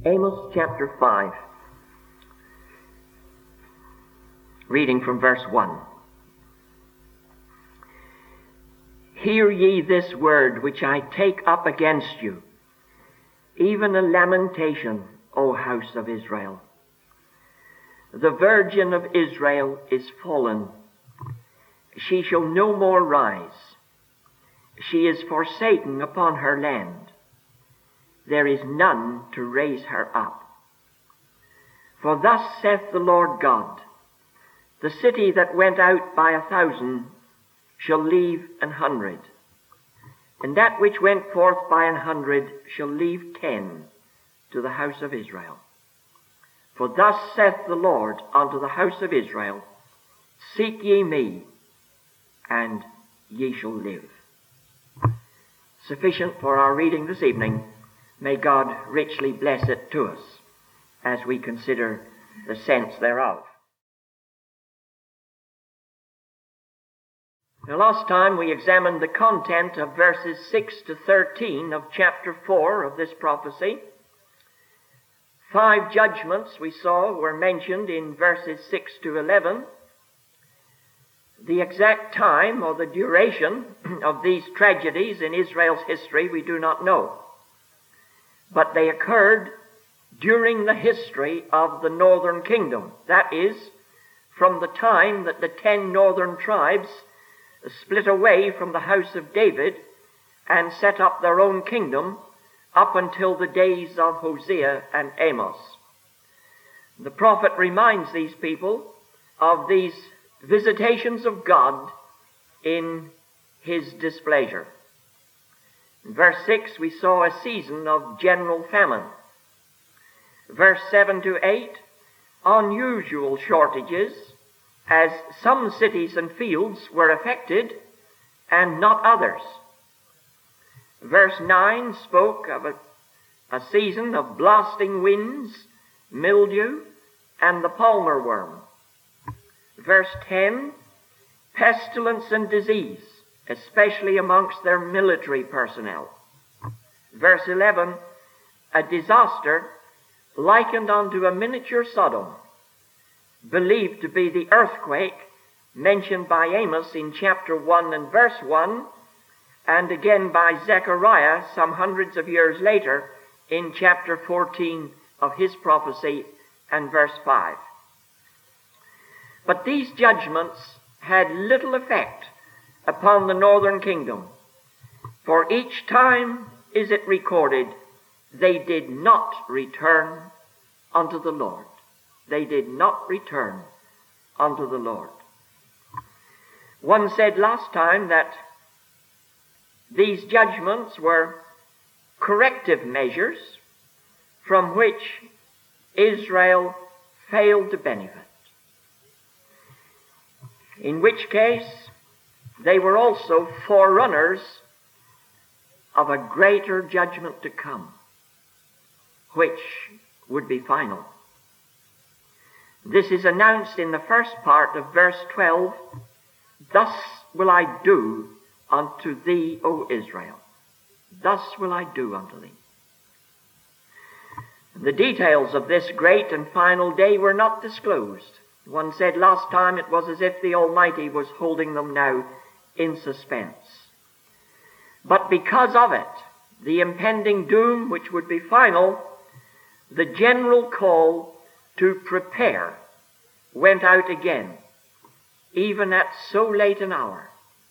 Amos chapter 5, reading from verse 1. Hear ye this word which I take up against you, even a lamentation, O house of Israel. The virgin of Israel is fallen. She shall no more rise. She is forsaken upon her land. There is none to raise her up. For thus saith the Lord God, the city that went out by 1,000 shall leave 100, and that which went forth by 100 shall leave 10 to the house of Israel. For thus saith the Lord unto the house of Israel, Seek ye me, and ye shall live. Sufficient for our reading this evening. May God richly bless it to us as we consider the sense thereof. Now, last time we examined the content of verses 6 to 13 of chapter 4 of this prophecy. 5 judgments we saw were mentioned in verses 6 to 11. The exact time or the duration of these tragedies in Israel's history we do not know. But they occurred during the history of the northern kingdom. That is, from the time that the 10 northern tribes split away from the house of David and set up their own kingdom up until the days of Hosea and Amos. The prophet reminds these people of these visitations of God in his displeasure. In verse 6 we saw a season of general famine. Verse 7 to 8, unusual shortages, as some cities and fields were affected and not others. Verse 9 spoke of a season of blasting winds, mildew, and the palmer worm. Verse 10, pestilence and disease, especially amongst their military personnel. Verse 11, a disaster likened unto a miniature Sodom, believed to be the earthquake mentioned by Amos in chapter 1 and verse 1, and again by Zechariah some hundreds of years later in chapter 14 of his prophecy and verse 5. But these judgments had little effect upon the northern kingdom, for each time is it recorded, they did not return unto the Lord. They did not return unto the Lord. One said last time that these judgments were corrective measures from which Israel failed to benefit. In which case, they were also forerunners of a greater judgment to come, which would be final. This is announced in the first part of verse 12, Thus will I do unto thee, O Israel. Thus will I do unto thee. The details of this great and final day were not disclosed. One said last time it was as if the Almighty was holding them now in suspense. But because of it, the impending doom which would be final, the general call to prepare went out again, even at so late an hour.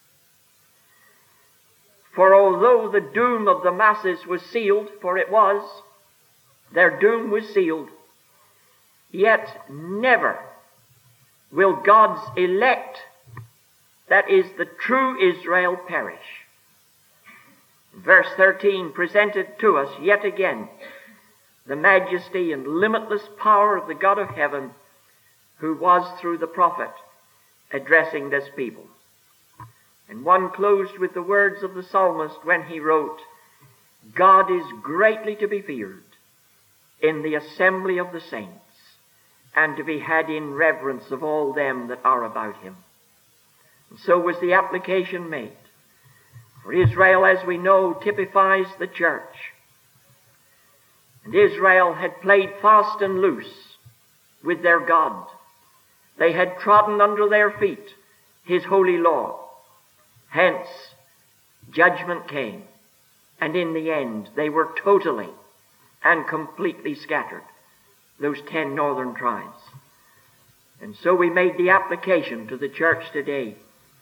For although the doom of the masses was sealed, for it was, their doom was sealed, yet never will God's elect, that is the true Israel, perish. Verse 13 presented to us yet again the majesty and limitless power of the God of heaven, who was through the prophet addressing this people. And one closed with the words of the psalmist when he wrote, God is greatly to be feared in the assembly of the saints, and to be had in reverence of all them that are about him. And so was the application made. For Israel, as we know, typifies the church. And Israel had played fast and loose with their God. They had trodden under their feet his holy law. Hence, judgment came. And in the end, they were totally and completely scattered, those 10 northern tribes. And so we made the application to the church today.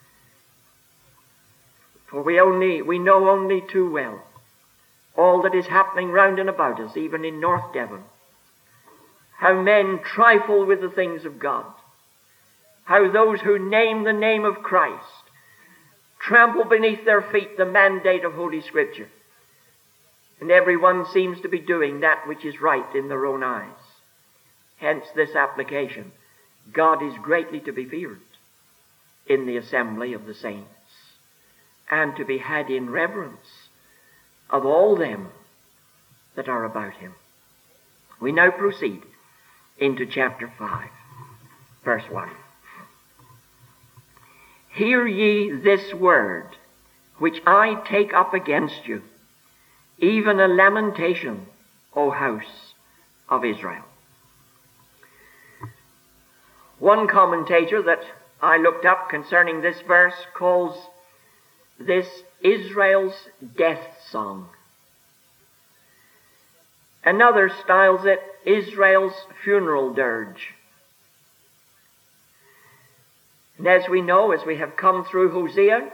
For we know only too well all that is happening round and about us, even in North Devon. How men trifle with the things of God. How those who name the name of Christ trample beneath their feet the mandate of Holy Scripture. And everyone seems to be doing that which is right in their own eyes. Hence this application. God is greatly to be feared in the assembly of the saints, and to be had in reverence of all them that are about him. We now proceed into chapter 5, verse 1. Hear ye this word, which I take up against you, even a lamentation, O house of Israel. One commentator that I looked up concerning this verse calls this Israel's death song. Another styles it Israel's funeral dirge. And as we know, as we have come through Hosea,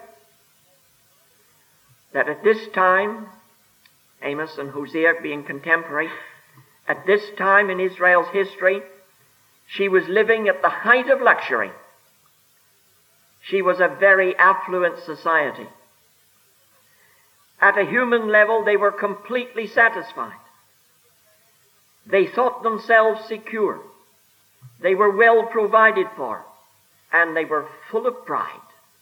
that at this time, Amos and Hosea being contemporary, at this time in Israel's history, she was living at the height of luxury. She was a very affluent society. At a human level, they were completely satisfied. They thought themselves secure. They were well provided for, and they were full of pride.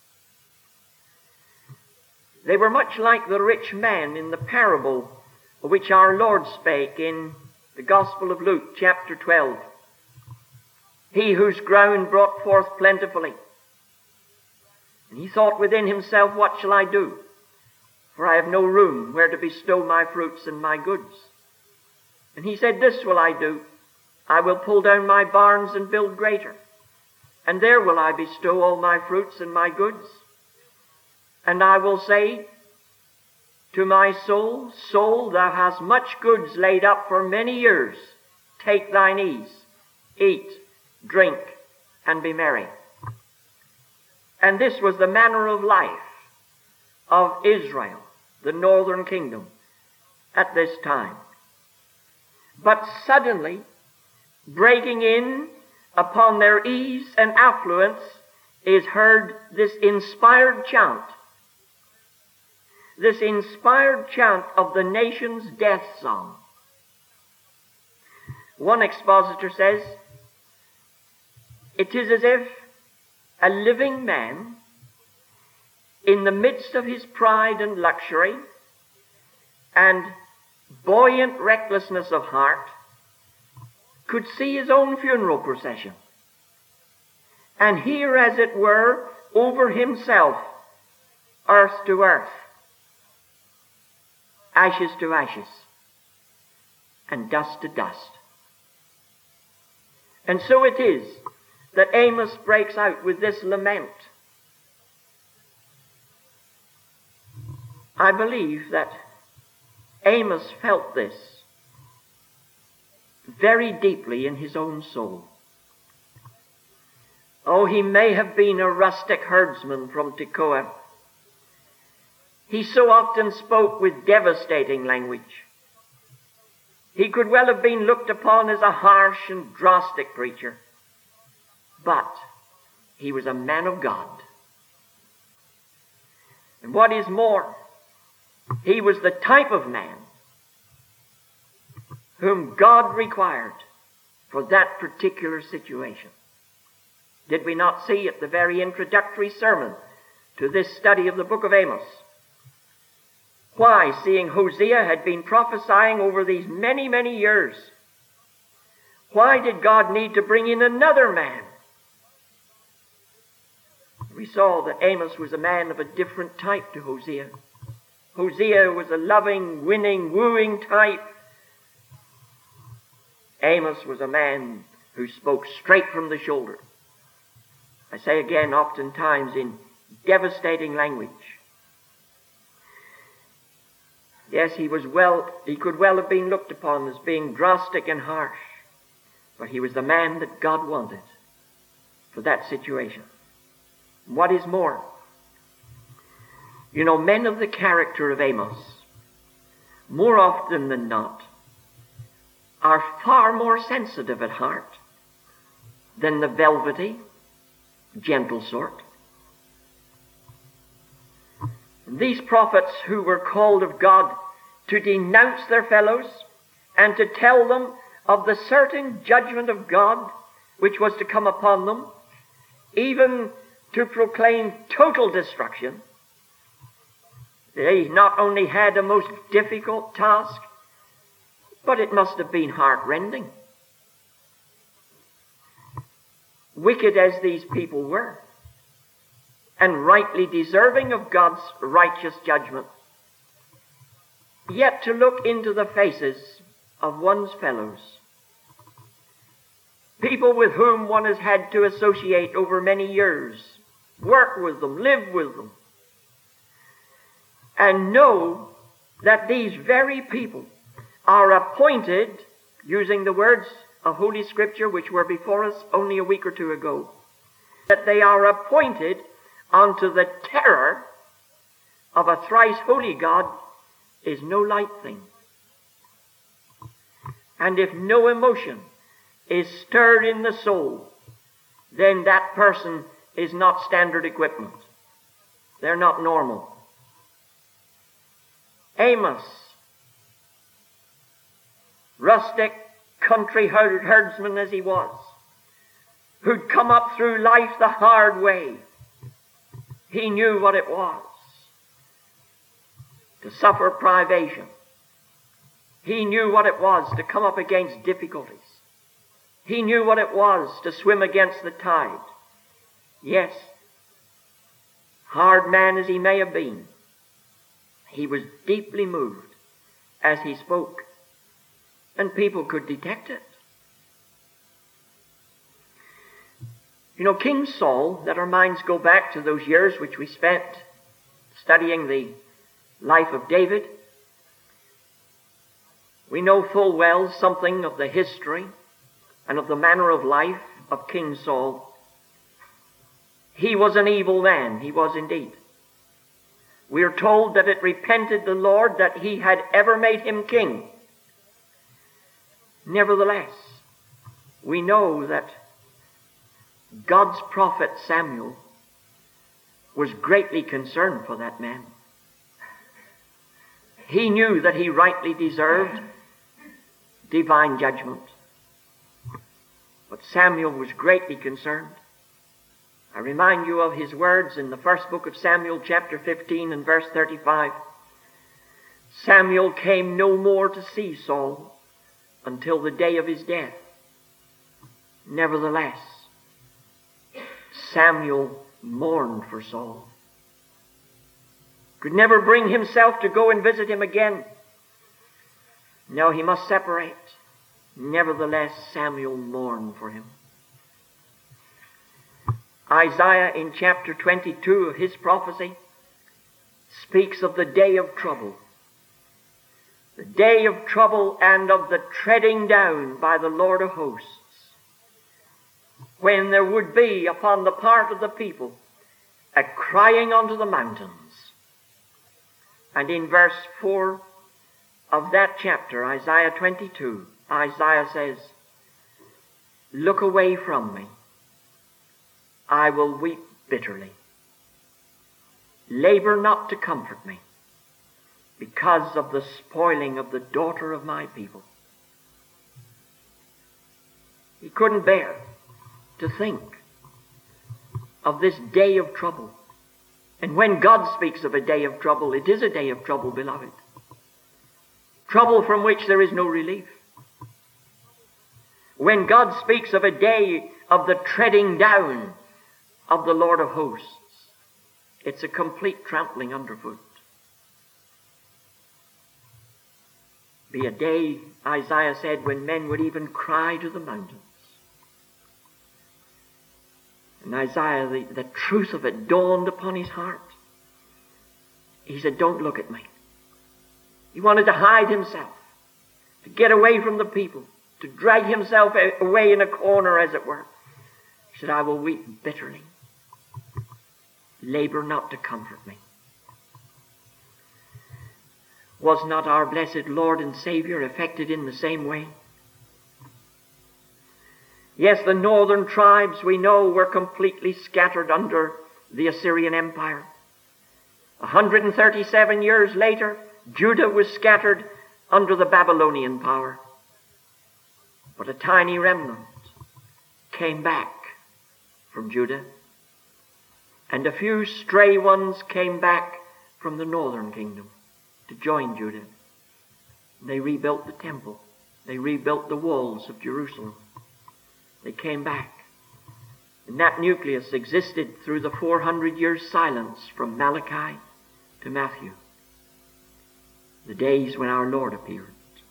They were much like the rich man in the parable which our Lord spake in the Gospel of Luke, chapter 12. He whose ground brought forth plentifully. And he thought within himself, what shall I do? For I have no room where to bestow my fruits and my goods. And he said, this will I do. I will pull down my barns and build greater. And there will I bestow all my fruits and my goods. And I will say to my soul, soul, thou hast much goods laid up for many years. Take thine ease, eat, drink, and be merry. And this was the manner of life of Israel, the northern kingdom, at this time. But suddenly, breaking in upon their ease and affluence, is heard this inspired chant. This inspired chant of the nation's death song. One expositor says, it is as if a living man, in the midst of his pride and luxury and buoyant recklessness of heart, could see his own funeral procession and hear, as it were, over himself, earth to earth, ashes to ashes, and dust to dust. And so it is that Amos breaks out with this lament. I believe that Amos felt this very deeply in his own soul. Oh, he may have been a rustic herdsman from Tekoa. He so often spoke with devastating language. He could well have been looked upon as a harsh and drastic preacher. But he was a man of God. And what is more, he was the type of man whom God required for that particular situation. Did we not see at the very introductory sermon to this study of the book of Amos, why, seeing Hosea had been prophesying over these many, many years, why did God need to bring in another man? We saw that Amos was a man of a different type to Hosea. Hosea was a loving, winning, wooing type. Amos was a man who spoke straight from the shoulder. I say again, oftentimes in devastating language. Yes, he could well have been looked upon as being drastic and harsh, but he was the man that God wanted for that situation. What is more, men of the character of Amos, more often than not, are far more sensitive at heart than the velvety, gentle sort. These prophets who were called of God to denounce their fellows and to tell them of the certain judgment of God which was to come upon them, even to proclaim total destruction, they not only had a most difficult task, but it must have been heart-rending. Wicked as these people were, and rightly deserving of God's righteous judgment, yet to look into the faces of one's fellows, people with whom one has had to associate over many years, work with them, live with them, and know that these very people are appointed, using the words of Holy Scripture which were before us only a week or two ago, that they are appointed unto the terror of a thrice holy God is no light thing. And if no emotion is stirred in the soul, then that person is not standard equipment. They're not normal. Amos, rustic country herdsman as he was, who'd come up through life the hard way, he knew what it was to suffer privation. He knew what it was to come up against difficulties. He knew what it was to swim against the tide. Yes, hard man as he may have been, he was deeply moved as he spoke, and people could detect it. King Saul, let our minds go back to those years which we spent studying the life of David. We know full well something of the history and of the manner of life of King Saul. He was an evil man, he was indeed. We are told that it repented the Lord that he had ever made him king. Nevertheless, we know that God's prophet Samuel was greatly concerned for that man. He knew that he rightly deserved divine judgment. But Samuel was greatly concerned. I remind you of his words in the first book of Samuel, chapter 15 and verse 35. Samuel came no more to see Saul until the day of his death. Nevertheless, Samuel mourned for Saul. Could never bring himself to go and visit him again. No, he must separate. Nevertheless, Samuel mourned for him. Isaiah in chapter 22 of his prophecy speaks of the day of trouble. The day of trouble and of the treading down by the Lord of hosts, when there would be upon the part of the people a crying unto the mountains. And in verse 4 of that chapter, Isaiah 22, Isaiah says, "Look away from me. I will weep bitterly. Labor not to comfort me, because of the spoiling of the daughter of my people." He couldn't bear to think of this day of trouble. And when God speaks of a day of trouble, it is a day of trouble, beloved. Trouble from which there is no relief. When God speaks of a day of the treading down of the Lord of hosts, it's a complete trampling underfoot. be a day, Isaiah said, when men would even cry to the mountains. And Isaiah, the truth of it dawned upon his heart. He said, don't look at me. He wanted to hide himself, to get away from the people, to drag himself away in a corner, as it were. He said, I will weep bitterly, labor not to comfort me. Was not our blessed Lord and Savior affected in the same way? Yes, the northern tribes, we know, were completely scattered under the Assyrian Empire. 137 years later, Judah was scattered under the Babylonian power. But a tiny remnant came back from Judah, and a few stray ones came back from the northern kingdom to join Judah. They rebuilt the temple. They rebuilt the walls of Jerusalem. They came back. And that nucleus existed through the 400 years silence from Malachi to Matthew, the days when our Lord appeared.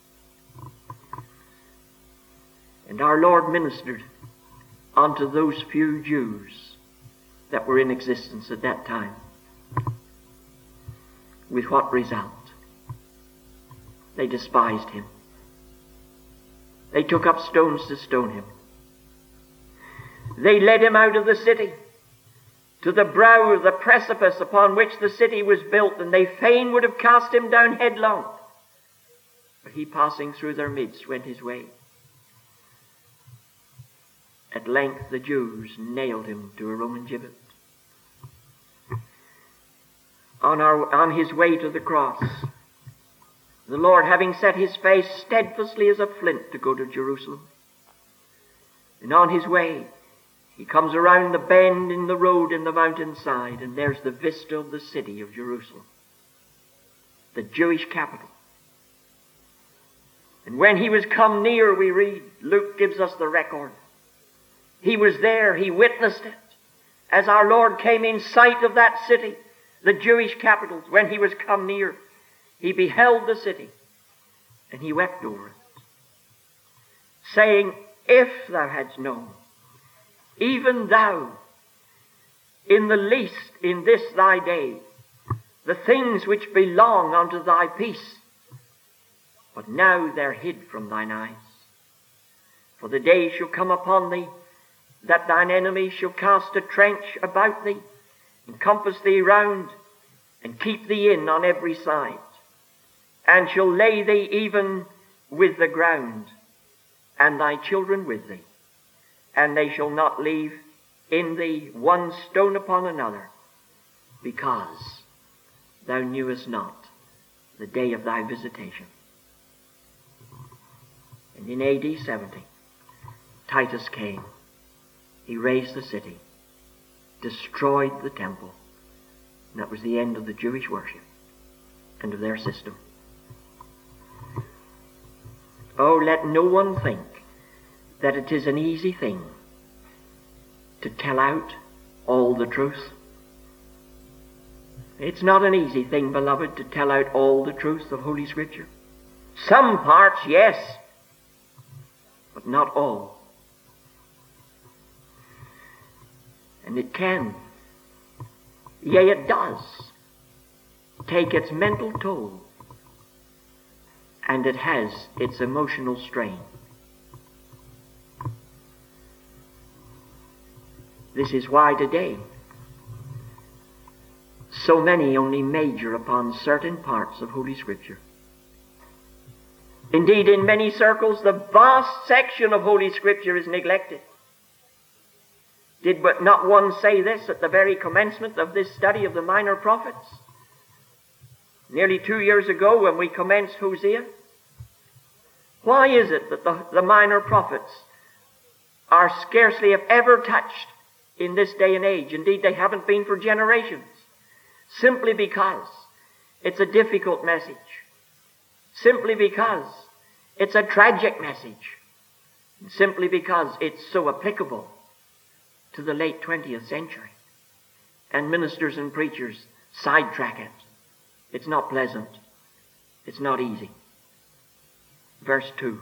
And our Lord ministered unto those few Jews that were in existence at that time. With what result? They despised him. They took up stones to stone him. They led him out of the city to the brow of the precipice upon which the city was built, and they fain would have cast him down headlong. But he, passing through their midst, went his way. At length the Jews nailed him to a Roman gibbet. On his way to the cross, the Lord, having set his face steadfastly as a flint to go to Jerusalem, and on his way, he comes around the bend in the road in the mountainside, and there's the vista of the city of Jerusalem, the Jewish capital. And when he was come near, we read, Luke gives us the record. He was there, he witnessed it. As our Lord came in sight of that city, the Jewish capital, when he was come near, he beheld the city, and he wept over it, saying, if thou hadst known, even thou, in the least in this thy day, the things which belong unto thy peace, but now they're hid from thine eyes. For the day shall come upon thee, that thine enemy shall cast a trench about thee, encompass thee round, and keep thee in on every side, and shall lay thee even with the ground, and thy children with thee, and they shall not leave in thee one stone upon another, because thou knewest not the day of thy visitation. And in AD 70, Titus came. He razed the city, destroyed the temple, and that was the end of the Jewish worship and of their system. Oh, let no one think that it is an easy thing to tell out all the truth. It's not an easy thing, beloved, to tell out all the truth of Holy Scripture. Some parts, yes, but not all. And it can, yea, it does, take its mental toll, and it has its emotional strain. This is why today so many only major upon certain parts of Holy Scripture. Indeed, in many circles, the vast section of Holy Scripture is neglected. Did but not one say this at the very commencement of this study of the minor prophets? Nearly 2 years ago when we commenced Hosea. Why is it that the minor prophets are scarcely if ever touched in this day and age? Indeed, they haven't been for generations. Simply because it's a difficult message. Simply because it's a tragic message. And simply because it's so applicable to the late 20th century. And ministers and preachers sidetrack it. It's not pleasant. It's not easy. Verse 2.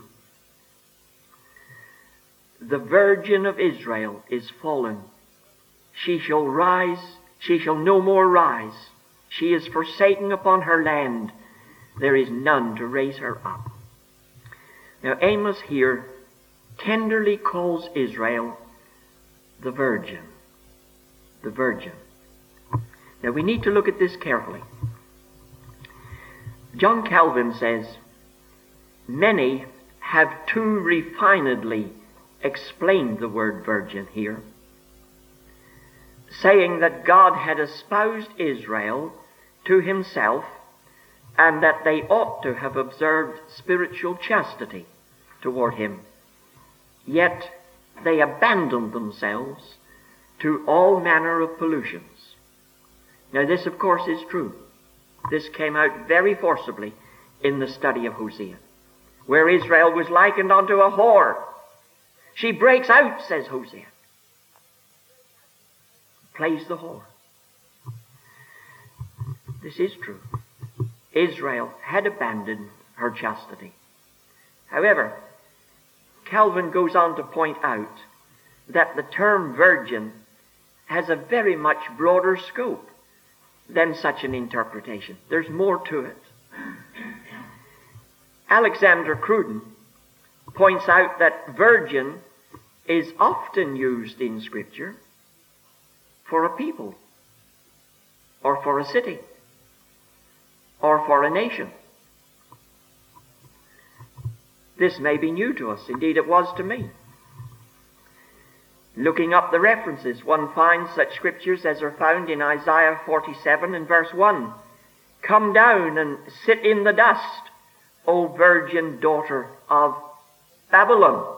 The virgin of Israel is fallen. She shall rise, she shall no more rise. She is forsaken upon her land. There is none to raise her up. Now Amos here tenderly calls Israel the virgin. The virgin. Now we need to look at this carefully. John Calvin says, many have too refinedly explained the word virgin here, saying that God had espoused Israel to himself and that they ought to have observed spiritual chastity toward him. Yet they abandoned themselves to all manner of pollutions. Now this, of course, is true. This came out very forcibly in the study of Hosea, where Israel was likened unto a whore. She breaks out, says Hosea. Plays the whore. This is true. Israel had abandoned her chastity. However, Calvin goes on to point out that the term virgin has a very much broader scope than such an interpretation. There's more to it. Alexander Cruden points out that virgin is often used in Scripture for a people, or for a city, or for a nation. This may be new to us. Indeed, it was to me. Looking up the references, one finds such scriptures as are found in Isaiah 47 and verse 1. Come down and sit in the dust, O virgin daughter of Babylon.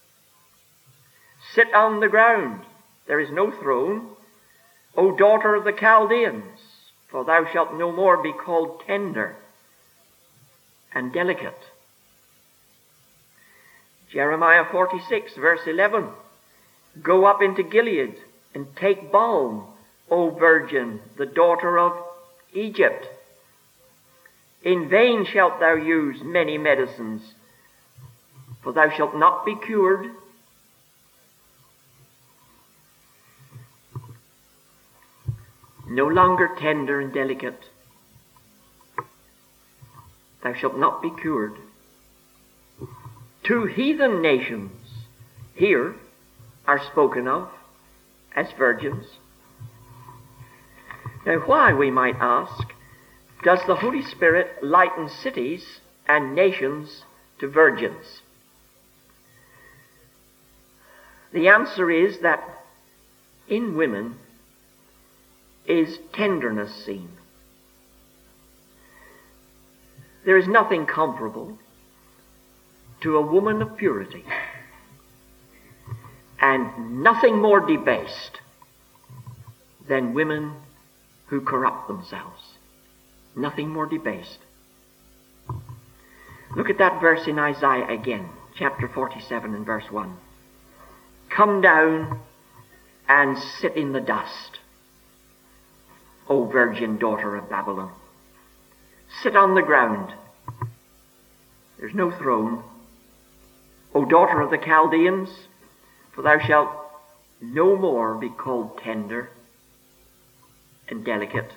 Sit on the ground. There is no throne. O daughter of the Chaldeans, for thou shalt no more be called tender and delicate. Jeremiah 46 verse 11. Go up into Gilead and take balm, O virgin, the daughter of Egypt. In vain shalt thou use many medicines, for thou shalt not be cured. No longer tender and delicate. Thou shalt not be cured. Two heathen nations here are spoken of as virgins. Now why, we might ask, does the Holy Spirit liken cities and nations to virgins? The answer is that in women is tenderness seen. There is nothing comparable to a woman of purity, and nothing more debased than women who corrupt themselves. Nothing more debased. Look at that verse in Isaiah again, chapter 47 and verse 1. Come down and sit in the dust, O virgin daughter of Babylon. Sit on the ground. There's no throne. O daughter of the Chaldeans, for thou shalt no more be called tender and delicate.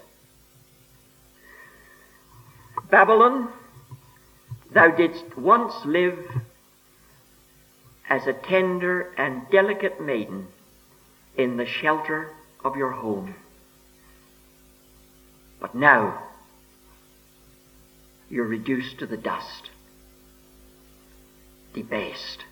Babylon, thou didst once live as a tender and delicate maiden in the shelter of your home. But now you're reduced to the dust, debased.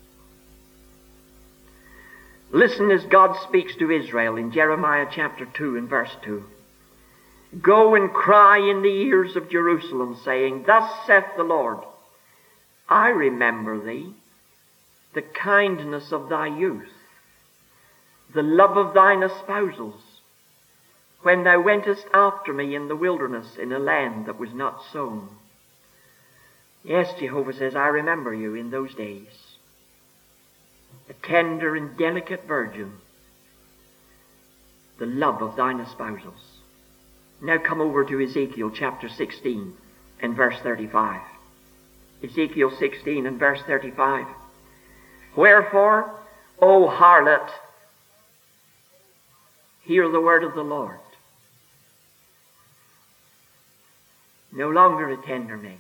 Listen as God speaks to Israel in Jeremiah chapter 2 and verse 2. Go and cry in the ears of Jerusalem, saying, Thus saith the Lord, I remember thee, the kindness of thy youth, the love of thine espousals, when thou wentest after me in the wilderness, in a land that was not sown. Yes, Jehovah says, I remember you in those days. A tender and delicate virgin, the love of thine espousals. Now come over to Ezekiel chapter 16 and verse 35. Ezekiel 16 and verse 35. Wherefore, O harlot, hear the word of the Lord. No longer a tender maid.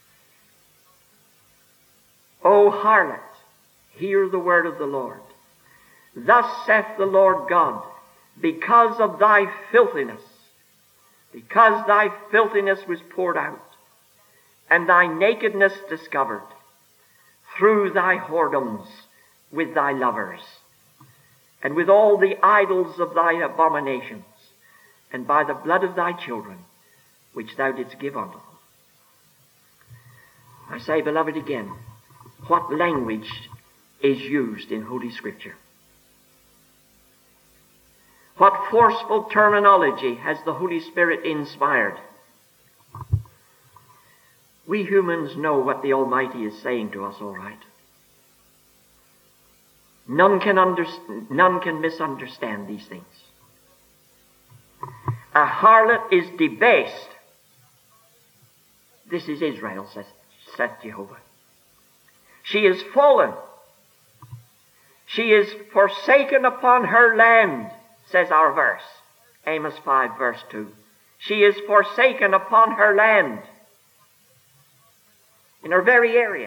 O harlot, hear the word of the Lord. Thus saith the Lord God, because of thy filthiness, because thy filthiness was poured out, and thy nakedness discovered, through thy whoredoms with thy lovers, and with all the idols of thy abominations, and by the blood of thy children, which thou didst give unto them. I say, beloved, again, what language is used in Holy Scripture? What forceful terminology has the Holy Spirit inspired? We humans know what the Almighty is saying to us, all right. None can misunderstand these things. A harlot is debased. This is Israel, saith Jehovah. She is fallen. She is forsaken upon her land, says our verse. Amos 5 verse 2. She is forsaken upon her land. In her very area.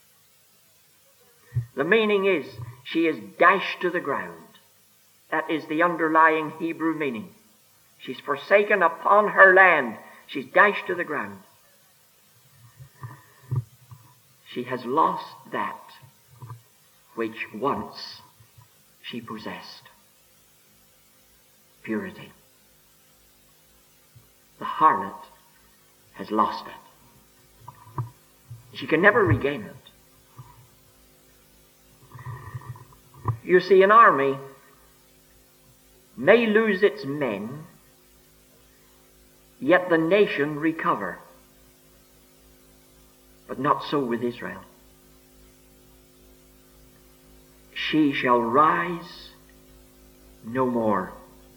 The meaning is, she is dashed to the ground. That is the underlying Hebrew meaning. She's forsaken upon her land. She's dashed to the ground. She has lost that which once she possessed. Purity. The harlot has lost it. She can never regain it. You see, an army may lose its men, yet the nation recover. But not so with Israel. She shall rise no more.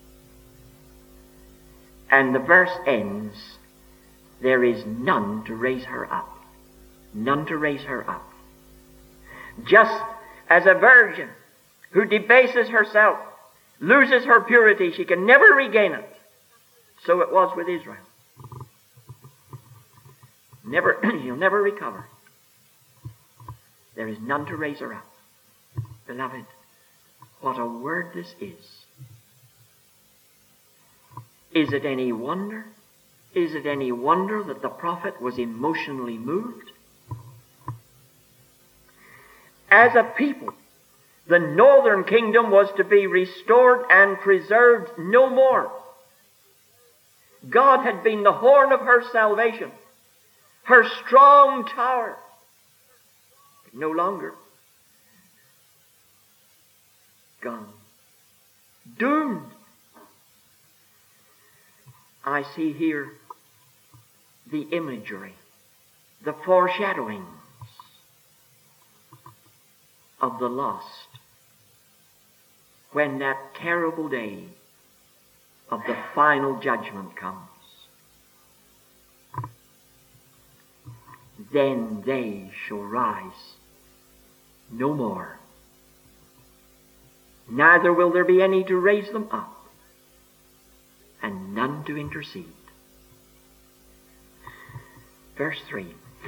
And the verse ends, there is none to raise her up. None to raise her up. Just as a virgin who debases herself, loses her purity, she can never regain it. So it was with Israel. You'll never recover. There is none to raise her up. Beloved, what a word this is. Is it any wonder? Is it any wonder that the prophet was emotionally moved? As a people, the northern kingdom was to be restored and preserved no more. God had been the horn of her salvation, her strong tower, but no longer. Gone. Doomed. I see here the imagery, the foreshadowings of the lost when that terrible day of the final judgment comes. Then they shall rise no more. Neither will there be any to raise them up, and none to intercede. Verse 3.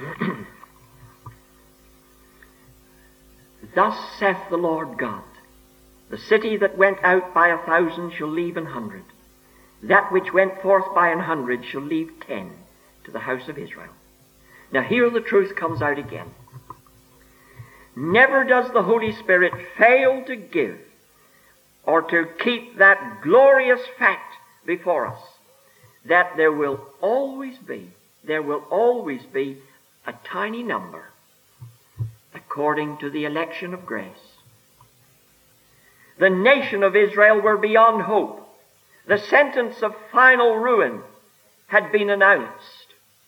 Thus saith the Lord God, the city that went out by 1,000 shall leave 100. That which went forth by 100 shall leave 10 to the house of Israel. Now here the truth comes out again. Never does the Holy Spirit fail to give or to keep that glorious fact before us, that there will always be a tiny number according to the election of grace. The nation of Israel were beyond hope. The sentence of final ruin had been announced,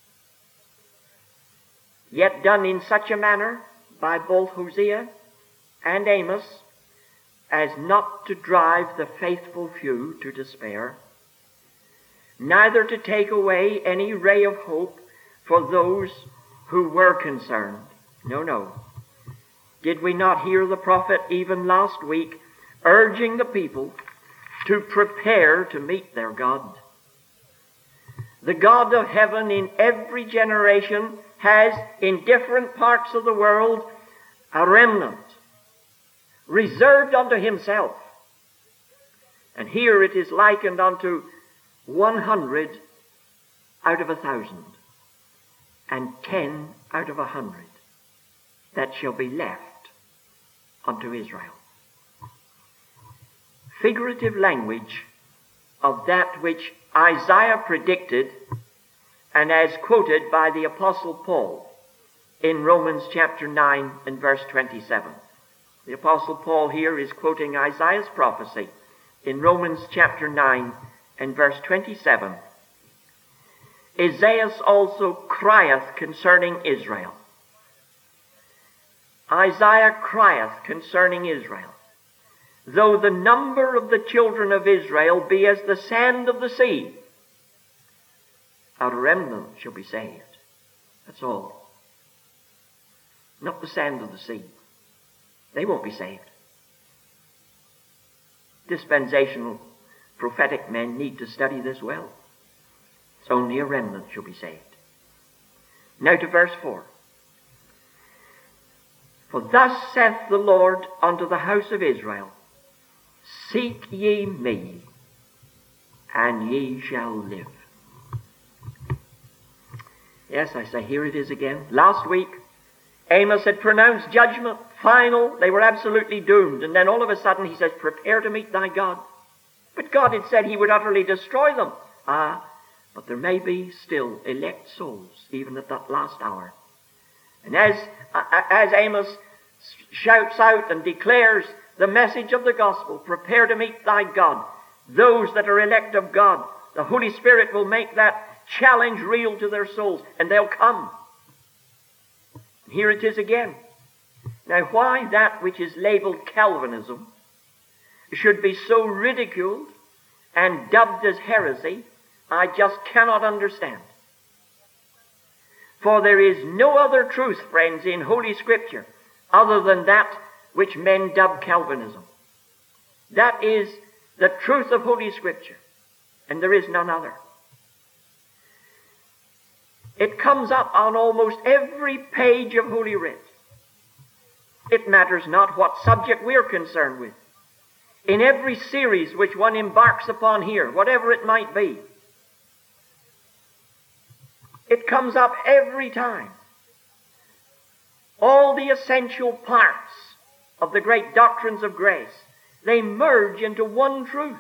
yet done in such a manner by both Hosea and Amos as not to drive the faithful few to despair, neither to take away any ray of hope for those who were concerned. No, no. Did we not hear the prophet even last week urging the people to prepare to meet their God? The God of heaven in every generation has, in different parts of the world, a remnant reserved unto himself. And here it is likened unto 100 out of 1,000 and 10 out of 100 that shall be left unto Israel. Figurative language of that which Isaiah predicted, and as quoted by the Apostle Paul in Romans chapter 9 and verse 27. The Apostle Paul here is quoting Isaiah's prophecy in Romans chapter 9 and verse 27. Isaiah also crieth concerning Israel. Isaiah crieth concerning Israel. Though the number of the children of Israel be as the sand of the sea, a remnant shall be saved. That's all. Not the sand of the sea. They won't be saved. Dispensational prophetic men need to study this well. It's only a remnant shall be saved. Now to verse 4. For thus saith the Lord unto the house of Israel, Seek ye me, and ye shall live. Yes, I say, here it is again. Last week, Amos had pronounced judgment, final. They were absolutely doomed. And then all of a sudden he says, Prepare to meet thy God. But God had said he would utterly destroy them. But there may be still elect souls, even at that last hour. And as Amos shouts out and declares the message of the gospel, prepare to meet thy God, those that are elect of God, the Holy Spirit will make that challenge real to their souls, and they'll come. And here it is again. Now, why that which is labeled Calvinism should be so ridiculed and dubbed as heresy, I just cannot understand. For there is no other truth, friends, in Holy Scripture other than that which men dub Calvinism. That is the truth of Holy Scripture, and there is none other. It comes up on almost every page of Holy Writ. It matters not what subject we're concerned with. In every series which one embarks upon here, whatever it might be, it comes up every time. All the essential parts of the great doctrines of grace, they merge into one truth.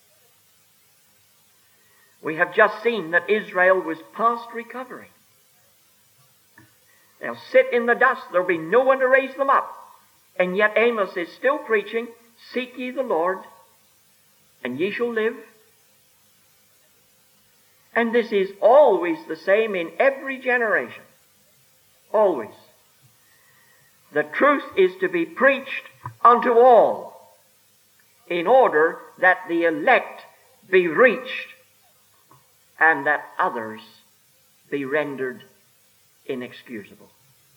We have just seen that Israel was past recovery. They'll sit in the dust. There'll be no one to raise them up. And yet Amos is still preaching, Seek ye the Lord, and ye shall live. And this is always the same in every generation. Always. The truth is to be preached unto all, in order that the elect be reached, and that others be rendered inexcusable.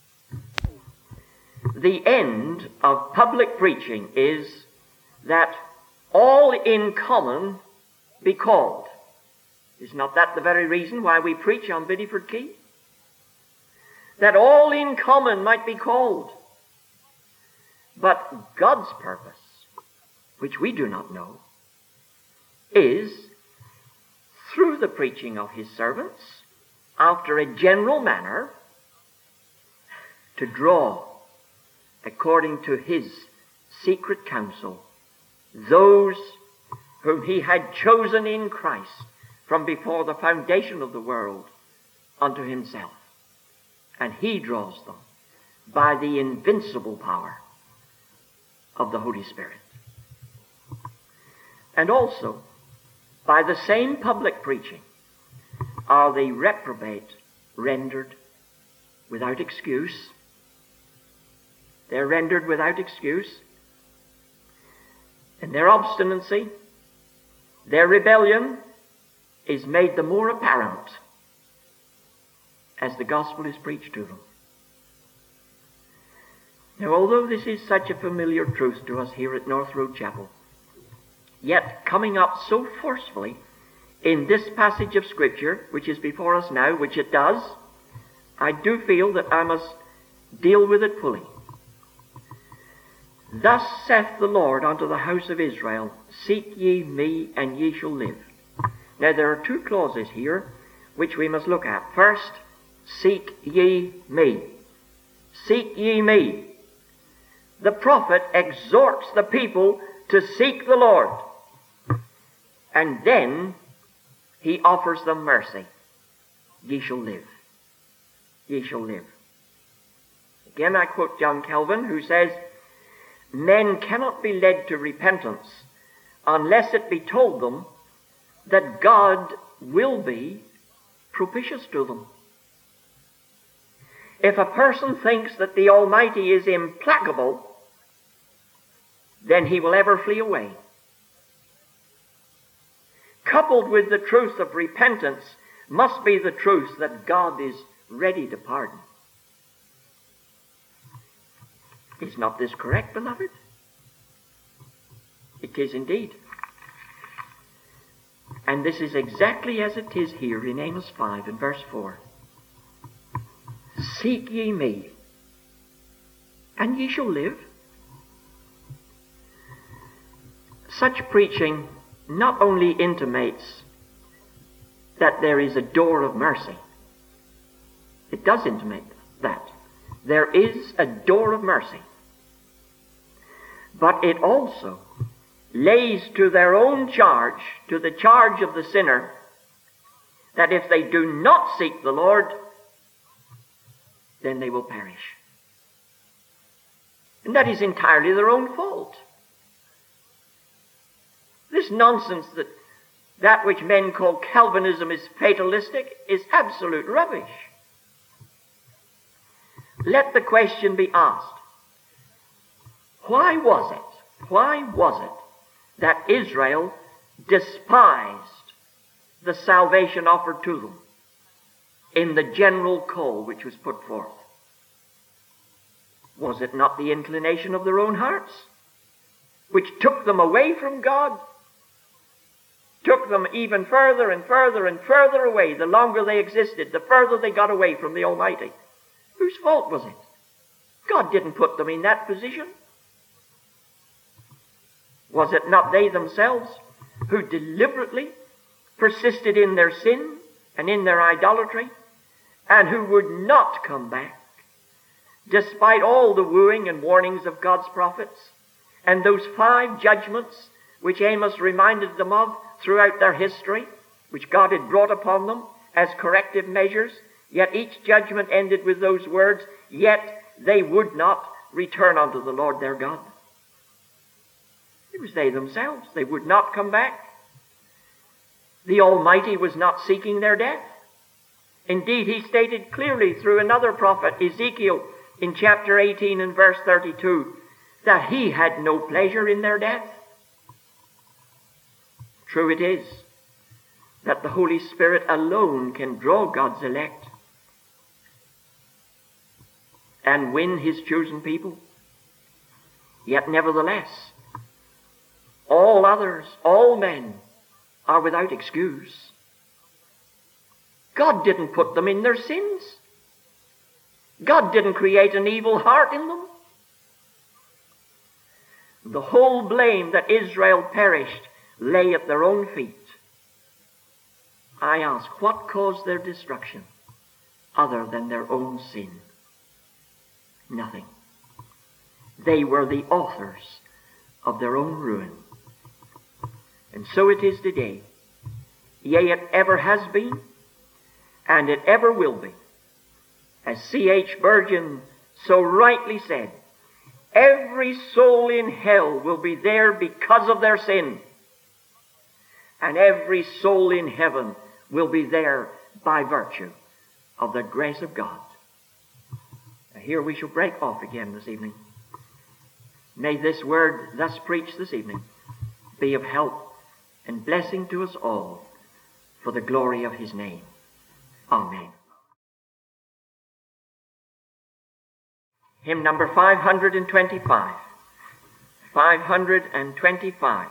The end of public preaching is that all in common be called. Is not that the very reason why we preach on Bideford Quay? That all in common might be called. But God's purpose, which we do not know, is through the preaching of his servants, after a general manner, to draw, according to his secret counsel, those whom he had chosen in Christ from before the foundation of the world unto himself. And he draws them by the invincible power of the Holy Spirit. And also, by the same public preaching, are the reprobate rendered without excuse. They're rendered without excuse. And their obstinacy, their rebellion, is made the more apparent. as the gospel is preached to them. Now, although this is such a familiar truth to us here at North Road Chapel, yet coming up so forcefully in this passage of Scripture, which is before us now, which it does, I do feel that I must deal with it fully. Thus saith the Lord unto the house of Israel, Seek ye me, and ye shall live. Now there are two clauses here which we must look at. First, seek ye me. Seek ye me. The prophet exhorts the people to seek the Lord. And then he offers them mercy. Ye shall live. Ye shall live. Again, I quote John Calvin, who says, Men cannot be led to repentance unless it be told them that God will be propitious to them. If a person thinks that the Almighty is implacable, then he will ever flee away. Coupled with the truth of repentance must be the truth that God is ready to pardon. Is not this correct, beloved? It is indeed. And this is exactly as it is here in Amos 5 and verse 4. Seek ye me, and ye shall live. Such preaching not only intimates that there is a door of mercy. It does intimate that. There is a door of mercy. But it also lays to their own charge, to the charge of the sinner, that if they do not seek the Lord, then they will perish. And that is entirely their own fault. This nonsense that which men call Calvinism is fatalistic is absolute rubbish. Let the question be asked, why was it that Israel despised the salvation offered to them in the general call which was put forth? Was it not the inclination of their own hearts which took them away from God? Took them even further and further and further away. The longer they existed, the further they got away from the Almighty. Whose fault was it? God didn't put them in that position. Was it not they themselves who deliberately persisted in their sin and in their idolatry, and who would not come back, despite all the wooing and warnings of God's prophets, and those 5 judgments which Amos reminded them of throughout their history, which God had brought upon them as corrective measures, yet each judgment ended with those words, yet they would not return unto the Lord their God. It was they themselves. They would not come back. The Almighty was not seeking their death. Indeed, he stated clearly through another prophet, Ezekiel, in chapter 18 and verse 32, that he had no pleasure in their death. True it is that the Holy Spirit alone can draw God's elect and win his chosen people. Yet nevertheless, all others, all men, are without excuse. God didn't put them in their sins. God didn't create an evil heart in them. The whole blame that Israel perished lay at their own feet. I ask, what caused their destruction other than their own sin? Nothing. They were the authors of their own ruin. And so it is today. Yea, it ever has been, and it ever will be. As C.H. Spurgeon so rightly said, every soul in hell will be there because of their sin, and every soul in heaven will be there by virtue of the grace of God. Now here we shall break off again this evening. May this word thus preached this evening be of help and blessing to us all for the glory of his name. Amen. Hymn number 525. 525.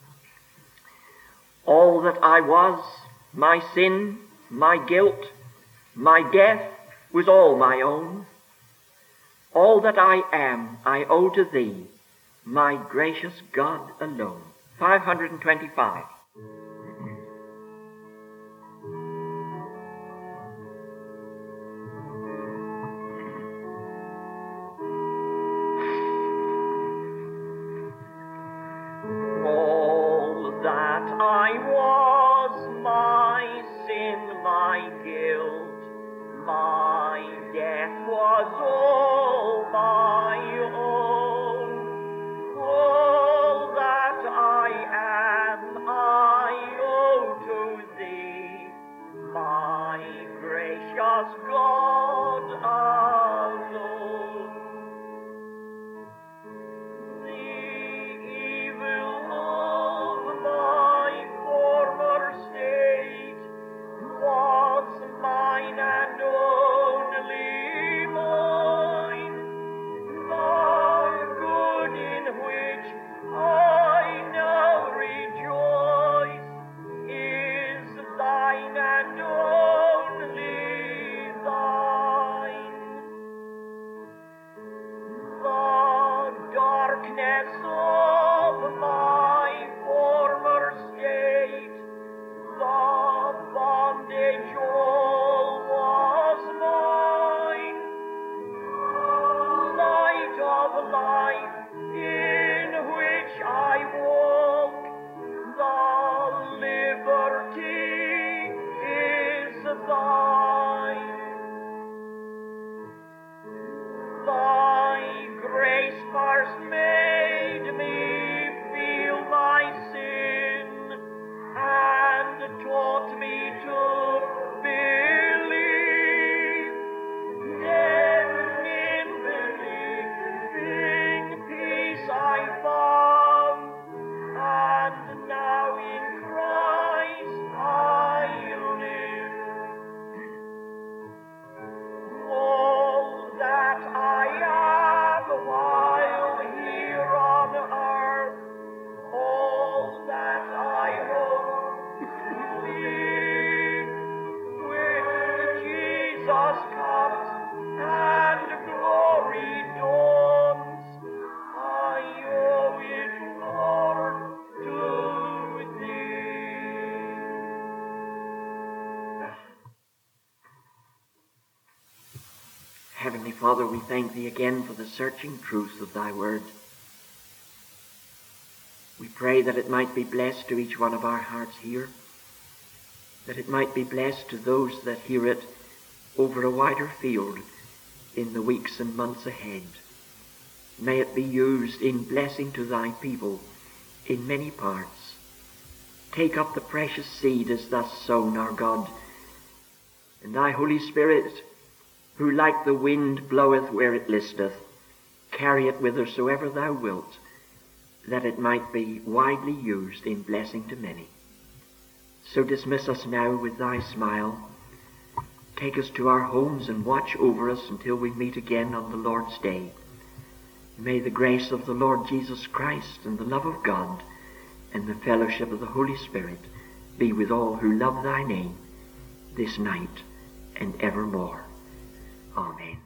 All that I was, my sin, my guilt, my death, was all my own. All that I am, I owe to thee, my gracious God alone. 525. Heavenly Father, we thank thee again for the searching truth of thy word. We pray that it might be blessed to each one of our hearts here, that it might be blessed to those that hear it over a wider field in the weeks and months ahead. May it be used in blessing to thy people in many parts. Take up the precious seed as thus sown, our God, and thy Holy Spirit, who like the wind bloweth where it listeth, carry it whithersoever thou wilt, that it might be widely used in blessing to many. So dismiss us now with thy smile. Take us to our homes and watch over us until we meet again on the Lord's day. May the grace of the Lord Jesus Christ and the love of God and the fellowship of the Holy Spirit be with all who love thy name this night and evermore. Amen.